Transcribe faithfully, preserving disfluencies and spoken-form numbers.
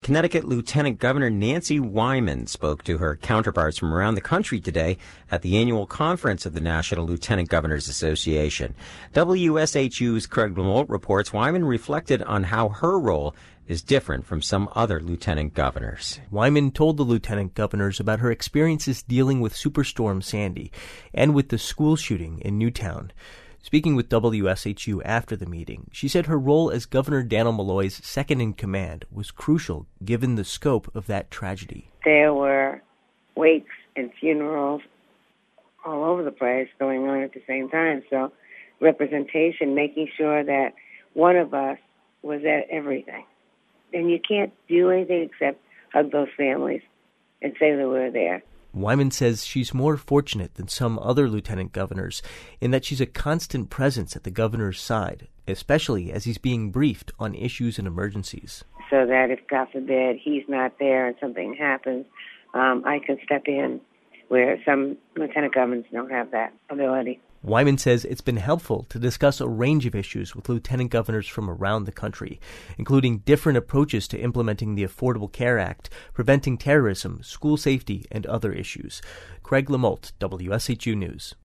Connecticut Lieutenant Governor Nancy Wyman spoke to her counterparts from around the country today at the annual conference of the National Lieutenant Governors Association. W S H U's Craig Lamolt reports Wyman reflected on how her role is different from some other lieutenant governors. Wyman told the lieutenant governors about her experiences dealing with Superstorm Sandy and with the school shooting in Newtown. Speaking with W S H U after the meeting, she said her role as Governor Dannel Malloy's second-in-command was crucial given the scope of that tragedy. There were wakes and funerals all over the place going on at the same time, so representation, making sure that one of us was at everything. And you can't do anything except hug those families and say that we're there. Wyman says she's more fortunate than some other lieutenant governors in that she's a constant presence at the governor's side, especially as he's being briefed on issues and emergencies. So that if, God forbid, he's not there and something happens, um, I can step in where some lieutenant governors don't have that ability. Wyman says it's been helpful to discuss a range of issues with lieutenant governors from around the country, including different approaches to implementing the Affordable Care Act, preventing terrorism, school safety, and other issues. Craig Lamolt, W S H U News.